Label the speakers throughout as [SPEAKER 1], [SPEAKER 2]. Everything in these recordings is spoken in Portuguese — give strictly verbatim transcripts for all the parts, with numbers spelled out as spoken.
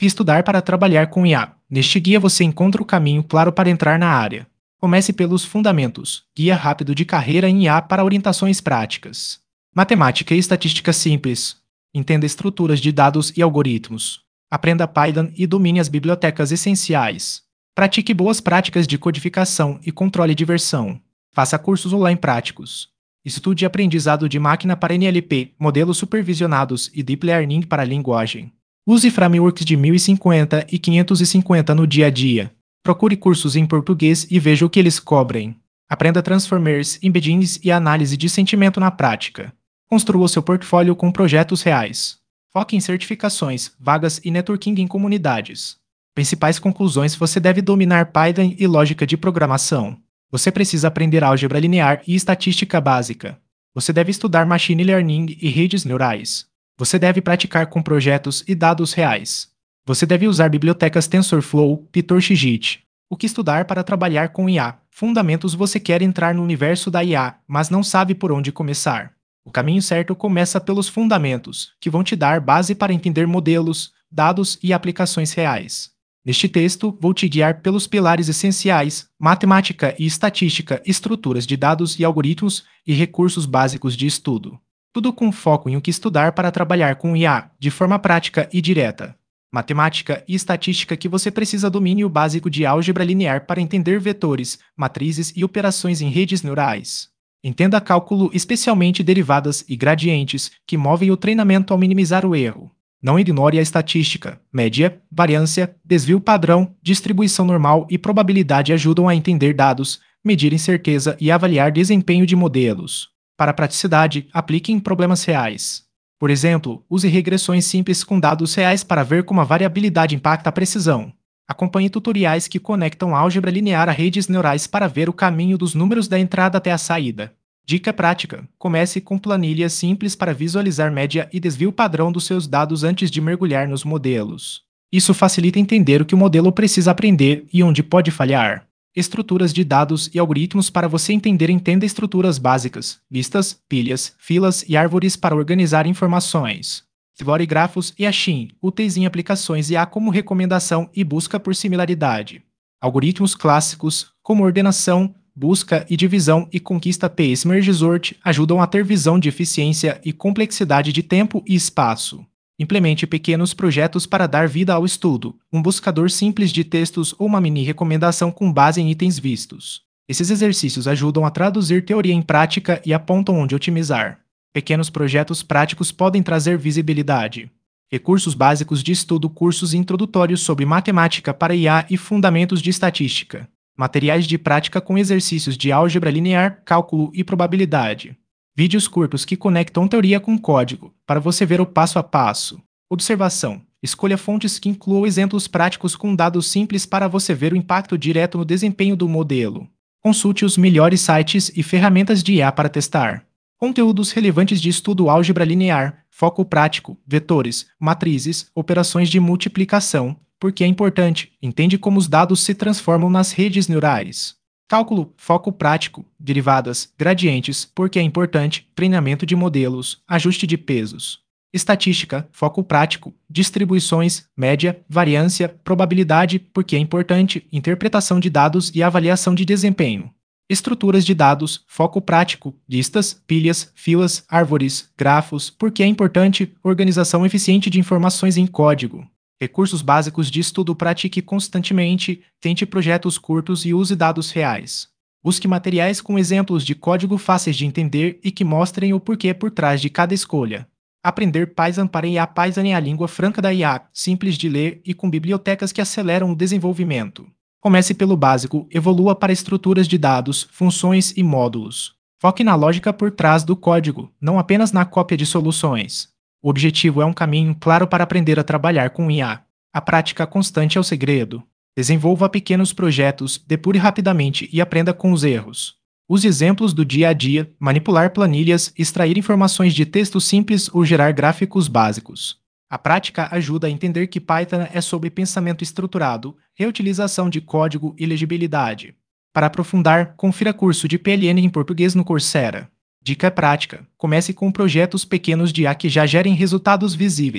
[SPEAKER 1] que estudar para trabalhar com I A. Neste guia você encontra o caminho claro para entrar na área. Comece pelos fundamentos. Guia rápido de carreira em I A para orientações práticas. Matemática e estatística simples. Entenda estruturas de dados e algoritmos. Aprenda Python e domine as bibliotecas essenciais. Pratique boas práticas de codificação e controle de versão. Faça cursos online práticos. Estude aprendizado de máquina para N L P, modelos supervisionados e Deep Learning para linguagem. Use frameworks de mil e cinquenta e quinhentos e cinquenta no dia a dia. Procure cursos em português e veja o que eles cobrem. Aprenda Transformers, Embeddings e análise de sentimento na prática. Construa seu portfólio com projetos reais. Foque em certificações, vagas e networking em comunidades. Principais conclusões: você deve dominar Python e lógica de programação. Você precisa aprender álgebra linear e estatística básica. Você deve estudar machine learning e redes neurais. Você deve praticar com projetos e dados reais. Você deve usar bibliotecas TensorFlow, PyTorchGit. O que estudar para trabalhar com I A? Fundamentos: você quer entrar no universo da I A, mas não sabe por onde começar. O caminho certo começa pelos fundamentos, que vão te dar base para entender modelos, dados e aplicações reais. Neste texto, vou te guiar pelos pilares essenciais: matemática e estatística, estruturas de dados e algoritmos e recursos básicos de estudo. Tudo com foco em o que estudar para trabalhar com I A, de forma prática e direta. Matemática e estatística: que você precisa domínio básico de álgebra linear para entender vetores, matrizes e operações em redes neurais. Entenda cálculo, especialmente derivadas e gradientes, que movem o treinamento ao minimizar o erro. Não ignore a estatística. Média, variância, desvio padrão, distribuição normal e probabilidade ajudam a entender dados, medir incerteza e avaliar desempenho de modelos. Para praticidade, aplique em problemas reais. Por exemplo, use regressões simples com dados reais para ver como a variabilidade impacta a precisão. Acompanhe tutoriais que conectam álgebra linear a redes neurais para ver o caminho dos números da entrada até a saída. Dica prática: comece com planilhas simples para visualizar média e desvio padrão dos seus dados antes de mergulhar nos modelos. Isso facilita entender o que o modelo precisa aprender e onde pode falhar. Estruturas de dados e algoritmos: para você entender, entenda estruturas básicas, listas, pilhas, filas e árvores para organizar informações. Explore grafos e Haschin, úteis em aplicações I A como recomendação e busca por similaridade. Algoritmos clássicos, como ordenação, busca e divisão e conquista Pace Merge Sort, ajudam a ter visão de eficiência e complexidade de tempo e espaço. Implemente pequenos projetos para dar vida ao estudo, um buscador simples de textos ou uma mini recomendação com base em itens vistos. Esses exercícios ajudam a traduzir teoria em prática e apontam onde otimizar. Pequenos projetos práticos podem trazer visibilidade. Recursos básicos de estudo: cursos introdutórios sobre matemática para I A e fundamentos de estatística. Materiais de prática com exercícios de álgebra linear, cálculo e probabilidade. Vídeos curtos que conectam teoria com código, para você ver o passo a passo. Observação: escolha fontes que incluam exemplos práticos com dados simples para você ver o impacto direto no desempenho do modelo. Consulte os melhores sites e ferramentas de I A para testar. Conteúdos relevantes de estudo: álgebra linear, foco prático, vetores, matrizes, operações de multiplicação. Porque é importante, entende como os dados se transformam nas redes neurais. Cálculo, foco prático, derivadas, gradientes, porque é importante, treinamento de modelos, ajuste de pesos. Estatística, foco prático, distribuições, média, variância, probabilidade, porque é importante, interpretação de dados e avaliação de desempenho. Estruturas de dados, foco prático, listas, pilhas, filas, árvores, grafos, porque é importante, organização eficiente de informações em código. Recursos básicos de estudo: pratique constantemente, tente projetos curtos e use dados reais. Busque materiais com exemplos de código fáceis de entender e que mostrem o porquê por trás de cada escolha. Aprender Python para I A. Python é a língua franca da I A, simples de ler e com bibliotecas que aceleram o desenvolvimento. Comece pelo básico, evolua para estruturas de dados, funções e módulos. Foque na lógica por trás do código, não apenas na cópia de soluções. O objetivo é um caminho claro para aprender a trabalhar com I A. A prática constante é o segredo. Desenvolva pequenos projetos, depure rapidamente e aprenda com os erros. Use exemplos do dia a dia, manipular planilhas, extrair informações de texto simples ou gerar gráficos básicos. A prática ajuda a entender que Python é sobre pensamento estruturado, reutilização de código e legibilidade. Para aprofundar, confira curso de P L N em português no Coursera. Dica prática: comece com projetos pequenos de I A que já gerem resultados visíveis,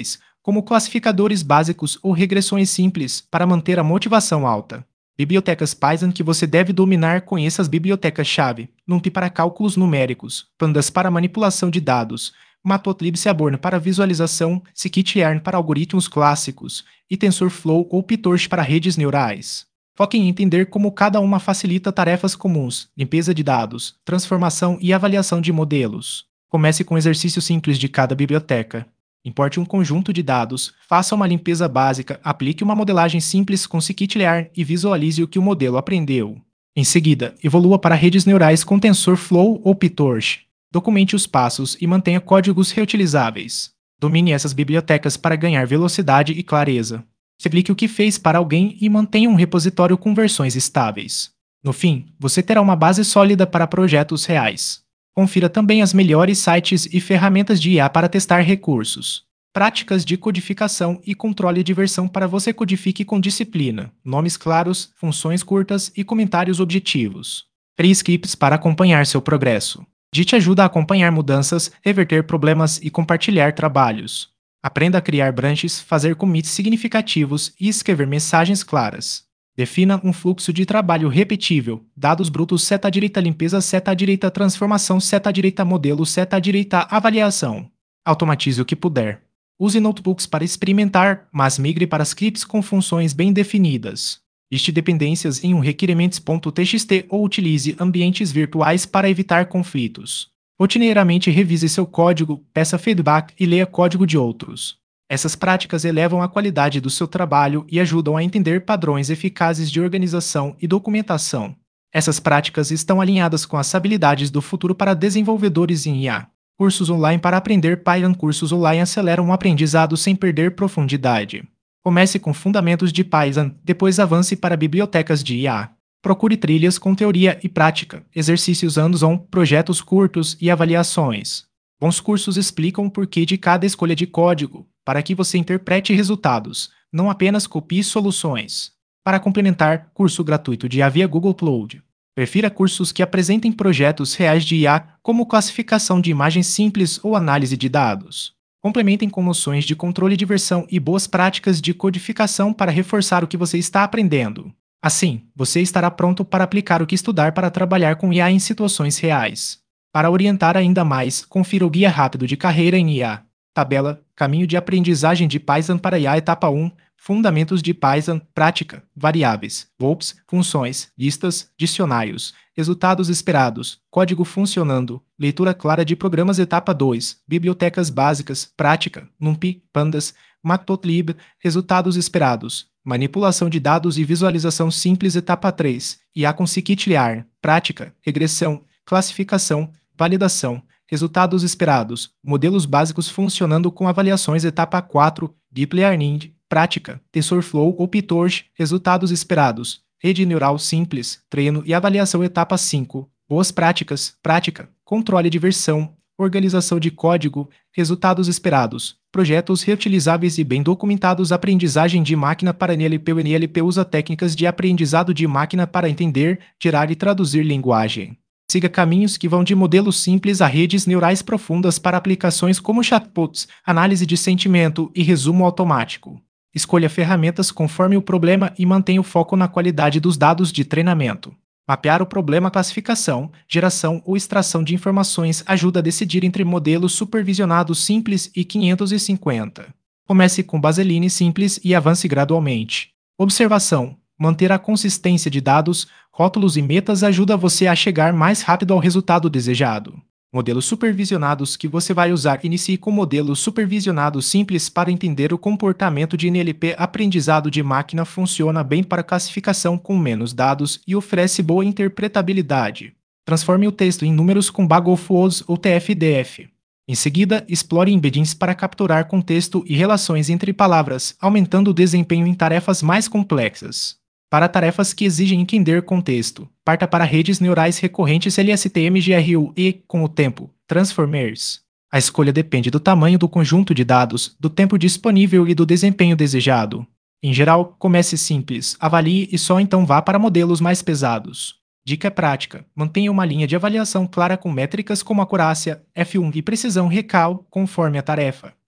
[SPEAKER 1] como classificadores básicos ou regressões simples, para manter a motivação alta. Bibliotecas Python que você deve dominar. Conheça as bibliotecas-chave: NumPy para cálculos numéricos, Pandas para manipulação de dados, Matplotlib Seaborn para visualização, Scikit-learn para algoritmos clássicos, e TensorFlow ou PyTorch para redes neurais. Foque em entender como cada uma facilita tarefas comuns, limpeza de dados, transformação e avaliação de modelos. Comece com um exercício simples de cada biblioteca. Importe um conjunto de dados, faça uma limpeza básica, aplique uma modelagem simples com Scikit-learn e visualize o que o modelo aprendeu. Em seguida, evolua para redes neurais com TensorFlow ou PyTorch. Documente os passos e mantenha códigos reutilizáveis. Domine essas bibliotecas para ganhar velocidade e clareza. Explique o que fez para alguém e mantenha um repositório com versões estáveis. No fim, você terá uma base sólida para projetos reais. Confira também as melhores sites e ferramentas de I A para testar recursos. Práticas de codificação e controle de versão para você codifique com disciplina, nomes claros, funções curtas e comentários objetivos. Crie scripts para acompanhar seu progresso. Git ajuda a acompanhar mudanças, reverter problemas e compartilhar trabalhos. Aprenda a criar branches, fazer commits significativos e escrever mensagens claras. Defina um fluxo de trabalho repetível: dados brutos seta à direita, limpeza seta à direita, transformação seta à direita, modelo seta à direita, avaliação. Automatize o que puder. Use notebooks para experimentar, mas migre para scripts com funções bem definidas. Liste dependências em um requerimentos.txt ou utilize ambientes virtuais para evitar conflitos. Rotineiramente revise seu código, peça feedback e leia código de outros. Essas práticas elevam a qualidade do seu trabalho e ajudam a entender padrões eficazes de organização e documentação. Essas práticas estão alinhadas com as habilidades do futuro para desenvolvedores em I A. Cursos online para aprender Python. Cursos online aceleram o aprendizado sem perder profundidade. Comece com fundamentos de Python, depois avance para bibliotecas de I A. Procure trilhas com teoria e prática, exercícios hands-on, projetos curtos e avaliações. Bons cursos explicam o porquê de cada escolha de código, para que você interprete resultados, não apenas copie soluções. Para complementar, curso gratuito de I A via Google Cloud. Prefira cursos que apresentem projetos reais de I A, como classificação de imagens simples ou análise de dados. Complementem com noções de controle de versão e boas práticas de codificação para reforçar o que você está aprendendo. Assim, você estará pronto para aplicar o que estudar para trabalhar com I A em situações reais. Para orientar ainda mais, confira o Guia Rápido de Carreira em I A. Tabela: Caminho de aprendizagem de Python para I A Etapa um, Fundamentos de Python, Prática, Variáveis, loops, Funções, Listas, Dicionários, Resultados esperados, Código funcionando, Leitura clara de programas Etapa dois, Bibliotecas básicas, Prática, NumPy, Pandas, Matplotlib, Resultados esperados, Manipulação de dados e visualização simples Etapa três, I A com Scikit-learn, Prática, Regressão, Classificação, Validação, Resultados esperados, Modelos básicos funcionando com avaliações Etapa quatro, Deep Learning, Prática, TensorFlow ou PyTorch, Resultados esperados, Rede neural simples, Treino e avaliação Etapa cinco, Boas práticas, Prática, Controle de versão, Organização de código, Resultados esperados, Projetos reutilizáveis e bem documentados. Aprendizagem de máquina para N L P. O N L P usa técnicas de aprendizado de máquina para entender, gerar e traduzir linguagem. Siga caminhos que vão de modelos simples a redes neurais profundas para aplicações como chatbots, análise de sentimento e resumo automático. Escolha ferramentas conforme o problema e mantenha o foco na qualidade dos dados de treinamento. Mapear o problema. Classificação, geração ou extração de informações ajuda a decidir entre modelos supervisionados simples e quinhentos e cinquenta. Comece com Baseline simples e avance gradualmente. Observação: manter a consistência de dados, rótulos e metas ajuda você a chegar mais rápido ao resultado desejado. Modelos supervisionados que você vai usar. Inicie com modelos supervisionados simples para entender o comportamento de N L P. Aprendizado de máquina funciona bem para classificação com menos dados e oferece boa interpretabilidade. Transforme o texto em números com Bag-of-Odds ou T F D F. Em seguida, explore embeddings para capturar contexto e relações entre palavras, aumentando o desempenho em tarefas mais complexas. Para tarefas que exigem entender contexto, parta para redes neurais recorrentes L S T M G R U e, com o tempo, Transformers. A escolha depende do tamanho do conjunto de dados, do tempo disponível e do desempenho desejado. Em geral, comece simples, avalie e só então vá para modelos mais pesados. Dica prática: mantenha uma linha de avaliação clara com métricas como acurácia, F um e precisão recal, conforme a tarefa.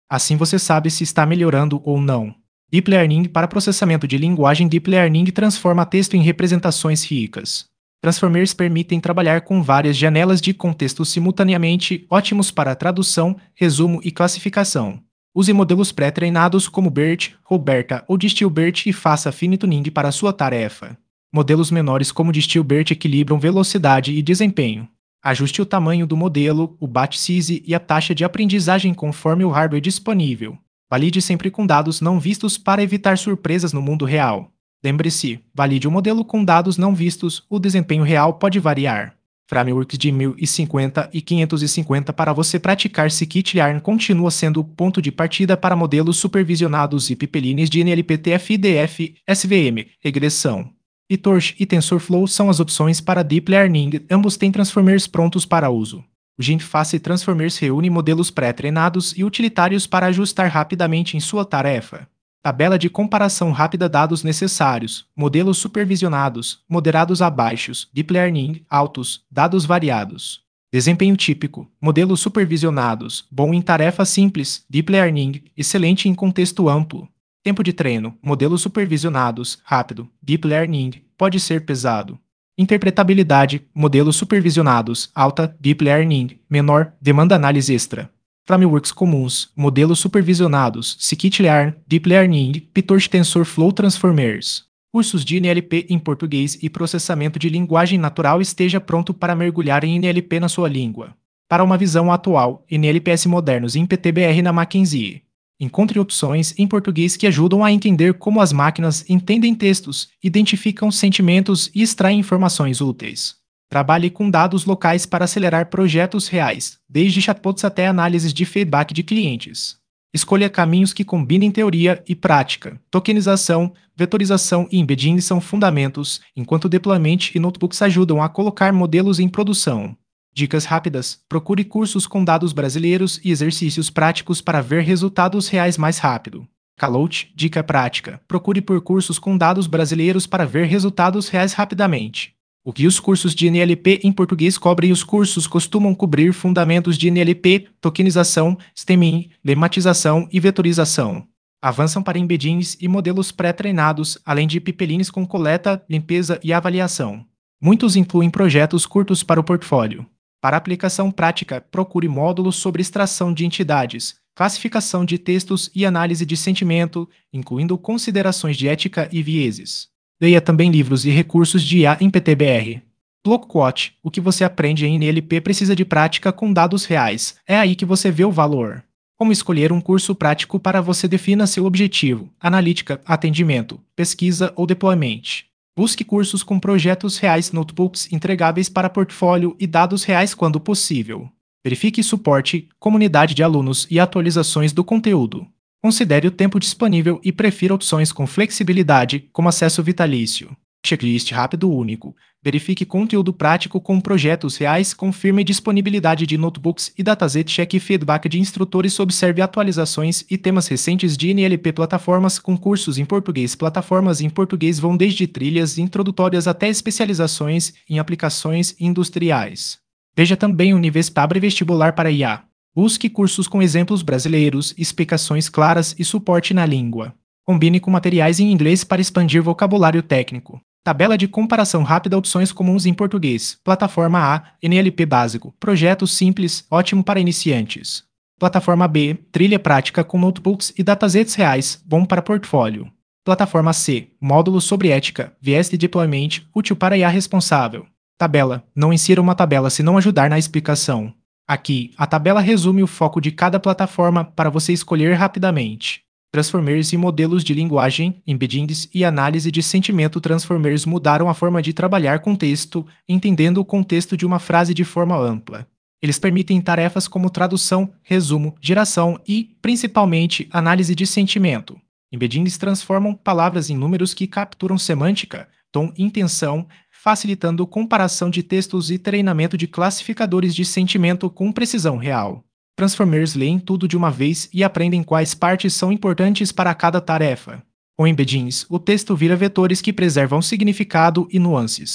[SPEAKER 1] Assim você sabe se está melhorando ou não. Deep Learning para processamento de linguagem. Deep Learning transforma texto em representações ricas. Transformers permitem trabalhar com várias janelas de contexto simultaneamente, ótimos para tradução, resumo e classificação. Use modelos pré-treinados como BERT, Roberta ou DistilBERT e faça fine tuning para sua tarefa. Modelos menores como DistilBERT equilibram velocidade e desempenho. Ajuste o tamanho do modelo, o batch size e a taxa de aprendizagem conforme o hardware disponível. Valide sempre com dados não vistos para evitar surpresas no mundo real. Lembre-se, valide o modelo com dados não vistos, o desempenho real pode variar. Frameworks de mil e cinquenta e quinhentos e cinquenta para você praticar. Scikit-learn continua sendo o ponto de partida para modelos supervisionados e pipelines de N L P, T F I D F, S V M, regressão. PyTorch e TensorFlow são as opções para Deep Learning, ambos têm transformers prontos para uso. O GenFace Transformers reúne modelos pré-treinados e utilitários para ajustar rapidamente em sua tarefa. Tabela de comparação rápida. Dados necessários, modelos supervisionados, moderados a baixos, Deep Learning, altos, dados variados. Desempenho típico, modelos supervisionados, bom em tarefas simples, Deep Learning, excelente em contexto amplo. Tempo de treino, modelos supervisionados, rápido, Deep Learning, pode ser pesado. Interpretabilidade, modelos supervisionados, alta, Deep Learning, menor, demanda análise extra. Frameworks comuns, modelos supervisionados, Scikit-learn, Deep Learning, PyTorch, TensorFlow, Transformers. Cursos de N L P em português e processamento de linguagem natural. Esteja pronto para mergulhar em N L P na sua língua. Para uma visão atual, N L Ps modernos em P T B R na Mackenzie. Encontre opções em português que ajudam a entender como as máquinas entendem textos, identificam sentimentos e extraem informações úteis. Trabalhe com dados locais para acelerar projetos reais, desde chatbots até análises de feedback de clientes. Escolha caminhos que combinem teoria e prática. Tokenização, vetorização e embedding são fundamentos, enquanto deployment e notebooks ajudam a colocar modelos em produção. Dicas rápidas: procure cursos com dados brasileiros e exercícios práticos para ver resultados reais mais rápido. Kalout, dica prática: procure por cursos com dados brasileiros para ver resultados reais rapidamente. O que os cursos de N L P em português cobrem? Os cursos costumam cobrir fundamentos de N L P, tokenização, stemming, lematização e vetorização. Avançam para embeddings e modelos pré-treinados, além de pipelines com coleta, limpeza e avaliação. Muitos incluem projetos curtos para o portfólio. Para aplicação prática, procure módulos sobre extração de entidades, classificação de textos e análise de sentimento, incluindo considerações de ética e vieses. Leia também livros e recursos de I A em P T B R. Blockquote: o que você aprende em N L P precisa de prática com dados reais. É aí que você vê o valor. Como escolher um curso prático para você? Defina seu objetivo: analítica, atendimento, pesquisa ou deployment. Busque cursos com projetos reais, notebooks entregáveis para portfólio e dados reais quando possível. Verifique suporte, comunidade de alunos e atualizações do conteúdo. Considere o tempo disponível e prefira opções com flexibilidade, como acesso vitalício. Checklist rápido único. Verifique conteúdo prático com projetos reais, confirme disponibilidade de notebooks e dataset. Cheque feedback de instrutores. Observe atualizações e temas recentes de N L P. Plataformas com cursos em português. Plataformas em português vão desde trilhas introdutórias até especializações em aplicações industriais. Veja também o Univestab Vestibular para I A. Busque cursos com exemplos brasileiros, explicações claras e suporte na língua. Combine com materiais em inglês para expandir vocabulário técnico. Tabela de comparação rápida. Opções comuns em português. Plataforma A, N L P básico. Projetos simples, ótimo para iniciantes. Plataforma B, trilha prática com notebooks e datasets reais, bom para portfólio. Plataforma C, módulo sobre ética, viés de deployment, útil para I A responsável. Tabela, não insira uma tabela se não ajudar na explicação. Aqui, a tabela resume o foco de cada plataforma para você escolher rapidamente. Transformers e modelos de linguagem, embeddings e análise de sentimento. Transformers mudaram a forma de trabalhar com texto, entendendo o contexto de uma frase de forma ampla. Eles permitem tarefas como tradução, resumo, geração e, principalmente, análise de sentimento. Embeddings transformam palavras em números que capturam semântica, tom e intenção, facilitando comparação de textos e treinamento de classificadores de sentimento com precisão real. Transformers leem tudo de uma vez e aprendem quais partes são importantes para cada tarefa. Com embeddings, o texto vira vetores que preservam significado e nuances.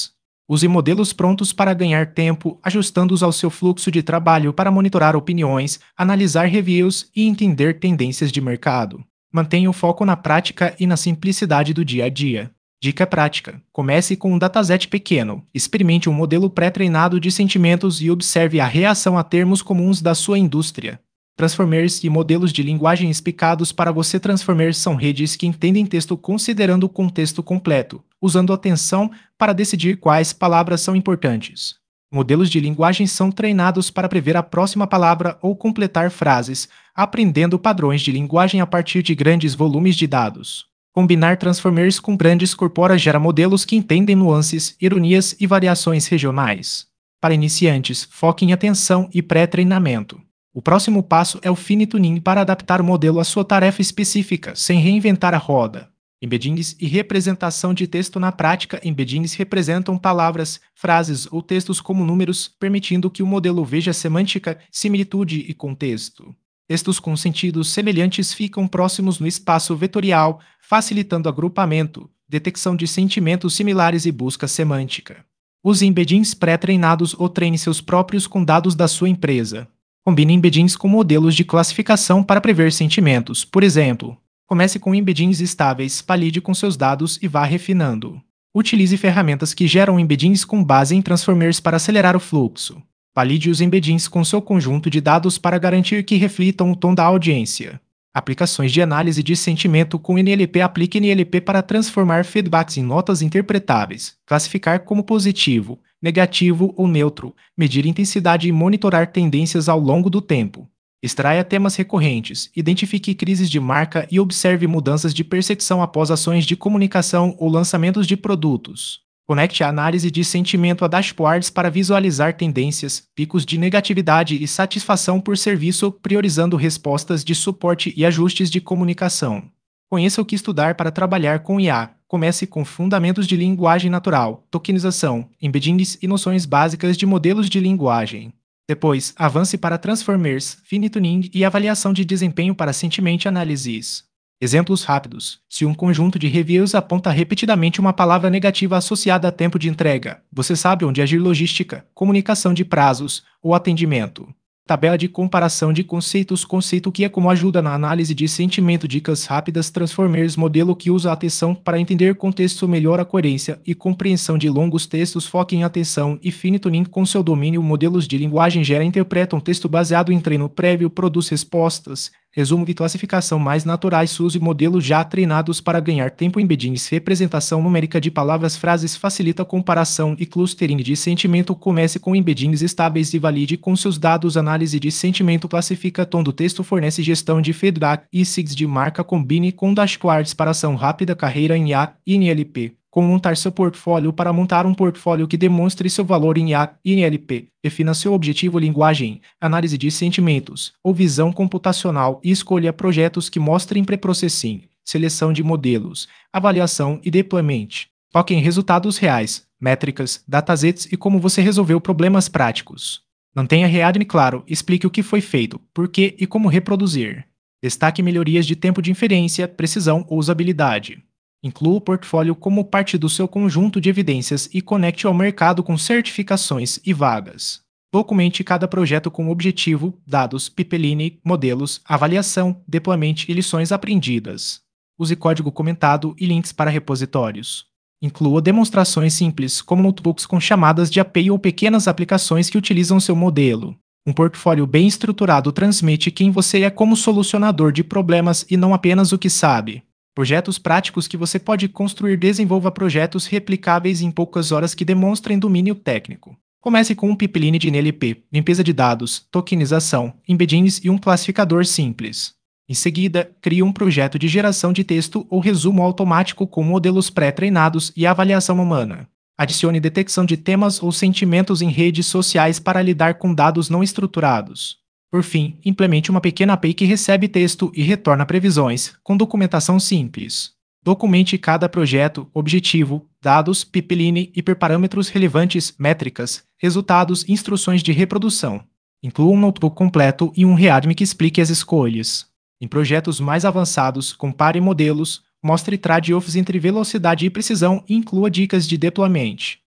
[SPEAKER 1] Use modelos prontos para ganhar tempo, ajustando-os ao seu fluxo de trabalho para monitorar opiniões, analisar reviews e entender tendências de mercado. Mantenha o foco na prática e na simplicidade do dia a dia. Dica prática: comece com um dataset pequeno, experimente um modelo pré-treinado de sentimentos e observe a reação a termos comuns da sua indústria. Transformers e modelos de linguagem explicados para você. Transformers são redes que entendem texto considerando o contexto completo, usando atenção para decidir quais palavras são importantes. Modelos de linguagem são treinados para prever a próxima palavra ou completar frases, aprendendo padrões de linguagem a partir de grandes volumes de dados. Combinar transformers com grandes corporas gera modelos que entendem nuances, ironias e variações regionais. Para iniciantes, foque em atenção e pré-treinamento. O próximo passo é o fine tuning para adaptar o modelo à sua tarefa específica, sem reinventar a roda. Embeddings e representação de texto na prática. Embeddings representam palavras, frases ou textos como números, permitindo que o modelo veja semântica, similitude e contexto. Textos com sentidos semelhantes ficam próximos no espaço vetorial, facilitando agrupamento, detecção de sentimentos similares e busca semântica. Use embeddings pré-treinados ou treine seus próprios com dados da sua empresa. Combine embeddings com modelos de classificação para prever sentimentos. Por exemplo, comece com embeddings estáveis, valide com seus dados e vá refinando. Utilize ferramentas que geram embeddings com base em transformers para acelerar o fluxo. Valide os embeddings com seu conjunto de dados para garantir que reflitam o tom da audiência. Aplicações de análise de sentimento com N L P. Aplique N L P para transformar feedbacks em notas interpretáveis, classificar como positivo, negativo ou neutro, medir intensidade e monitorar tendências ao longo do tempo. Extraia temas recorrentes, identifique crises de marca e observe mudanças de percepção após ações de comunicação ou lançamentos de produtos. Conecte a análise de sentimento a dashboards para visualizar tendências, picos de negatividade e satisfação por serviço, priorizando respostas de suporte e ajustes de comunicação. Conheça o que estudar para trabalhar com I A. Comece com fundamentos de linguagem natural, tokenização, embeddings e noções básicas de modelos de linguagem. Depois, avance para transformers, fine tuning e avaliação de desempenho para sentiment analysis. Exemplos rápidos. Se um conjunto de reviews aponta repetidamente uma palavra negativa associada a tempo de entrega, você sabe onde agir: logística, comunicação de prazos ou atendimento. Tabela de comparação de conceitos. Conceito que é como ajuda na análise de sentimento. Dicas rápidas. Transformers, modelo que usa a atenção para entender contexto, melhora a coerência e compreensão de longos textos. Foque em atenção e fine tuning com seu domínio. Modelos de linguagem gera e interpretam texto baseado em treino prévio, produz respostas, resumo e classificação mais naturais. Use modelos já treinados para ganhar tempo. Embeddings, representação numérica de palavras, frases, facilita comparação e clustering de sentimento. Comece com embeddings estáveis e valide com seus dados. Análise de sentimento, classifica tom do texto, fornece gestão de feedback e sigs de marca. Combine com dashboards para ação rápida. Carreira em I A e N L P. Como montar seu portfólio. Para montar um portfólio que demonstre seu valor em I A e N L P, defina seu objetivo. Linguagem, análise de sentimentos ou visão computacional e escolha projetos que mostrem pré-processing, seleção de modelos, avaliação e deployment. Foque em resultados reais, métricas, datasets e como você resolveu problemas práticos. Mantenha readme claro, explique o que foi feito, por quê e como reproduzir. Destaque melhorias de tempo de inferência, precisão ou usabilidade. Inclua o portfólio como parte do seu conjunto de evidências e conecte ao mercado com certificações e vagas. Documente cada projeto com objetivo, dados, pipeline, modelos, avaliação, deployment e lições aprendidas. Use código comentado e links para repositórios. Inclua demonstrações simples, como notebooks com chamadas de A P I ou pequenas aplicações que utilizam seu modelo. Um portfólio bem estruturado transmite quem você é como solucionador de problemas e não apenas o que sabe. Projetos práticos que você pode construir. Desenvolva projetos replicáveis em poucas horas que demonstrem domínio técnico. Comece com um pipeline de N L P, limpeza de dados, tokenização, embeddings e um classificador simples. Em seguida, crie um projeto de geração de texto ou resumo automático com modelos pré-treinados e avaliação humana. Adicione detecção de temas ou sentimentos em redes sociais para lidar com dados não estruturados. Por fim, implemente uma pequena A P I que recebe texto e retorna previsões, com documentação simples. Documente cada projeto, objetivo, dados, pipeline, hiperparâmetros relevantes, métricas, resultados e instruções de reprodução. Inclua um notebook completo e um readme que explique as escolhas. Em projetos mais avançados, compare modelos, mostre trade-offs entre velocidade e precisão e inclua dicas de deployment.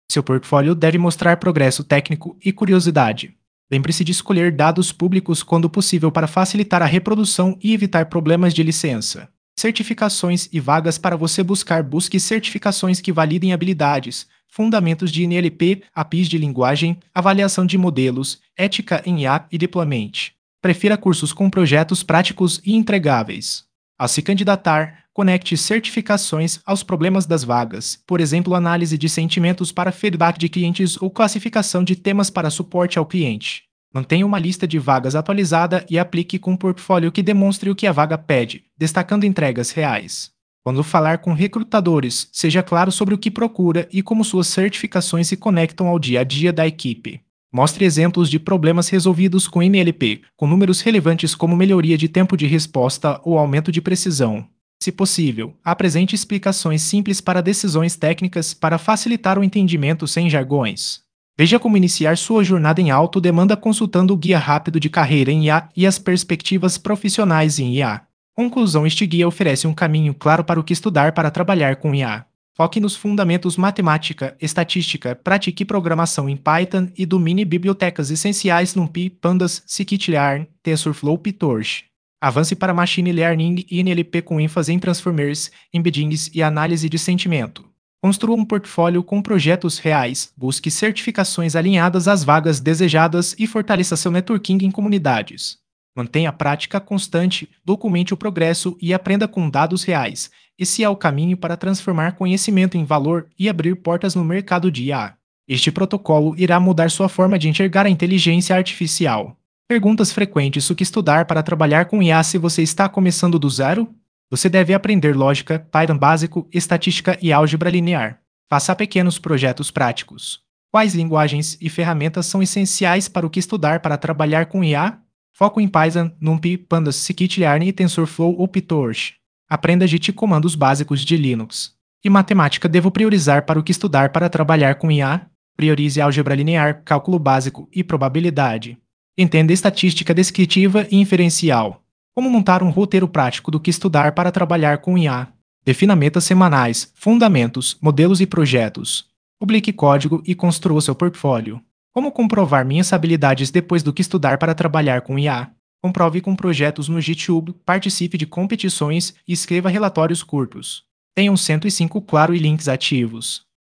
[SPEAKER 1] Seu portfólio deve mostrar progresso técnico e curiosidade. Lembre-se de escolher dados públicos quando possível para facilitar a reprodução e evitar problemas de licença. Certificações e vagas para você buscar. Busque certificações que validem habilidades, fundamentos de N L P, A P Is de linguagem, avaliação de modelos, ética em I A e deployment. Prefira cursos com projetos práticos e entregáveis. Ao se candidatar, conecte certificações aos problemas das vagas, por exemplo, análise de sentimentos para feedback de clientes ou classificação de temas para suporte ao cliente. Mantenha uma lista de vagas atualizada e aplique com um portfólio que demonstre o que a vaga pede, destacando entregas reais. Quando falar com recrutadores, seja claro sobre o que procura e como suas certificações se conectam ao dia a dia da equipe. Mostre exemplos de problemas resolvidos com N L P, com números relevantes como melhoria de tempo de resposta ou aumento de precisão. Se possível, apresente explicações simples para decisões técnicas para facilitar o entendimento sem jargões. Veja como iniciar sua jornada em alta demanda consultando o Guia Rápido de Carreira em I A e as perspectivas profissionais em I A. Conclusão: este guia oferece um caminho claro para o que estudar para trabalhar com I A. Foque nos fundamentos matemática, estatística, pratique programação em Python e domine bibliotecas essenciais NumPy, Pandas, Scikit-learn, TensorFlow, PyTorch. Avance para Machine Learning e N L P com ênfase em Transformers, Embeddings e análise de sentimento. Construa um portfólio com projetos reais, busque certificações alinhadas às vagas desejadas e fortaleça seu networking em comunidades. Mantenha a prática constante, documente o progresso e aprenda com dados reais. Esse é o caminho para transformar conhecimento em valor e abrir portas no mercado de I A. Este protocolo irá mudar sua forma de enxergar a inteligência artificial. Perguntas frequentes: o que estudar para trabalhar com I A se você está começando do zero? Você deve aprender lógica, Python básico, estatística e álgebra linear. Faça pequenos projetos práticos. Quais linguagens e ferramentas são essenciais para o que estudar para trabalhar com I A? Foco em Python, NumPy, Pandas, Scikit-learn e TensorFlow ou PyTorch. Aprenda Git e comandos básicos de Linux. E matemática devo priorizar para o que estudar para trabalhar com I A? Priorize álgebra linear, cálculo básico e probabilidade. Entenda estatística descritiva e inferencial. Como montar um roteiro prático do que estudar para trabalhar com I A? Defina metas semanais, fundamentos, modelos e projetos. Publique código e construa seu portfólio. Como comprovar minhas habilidades depois do que estudar para trabalhar com I A? Comprove com projetos no GitHub, participe de competições e escreva relatórios curtos. Tenha um cento e cinco claro e links ativos.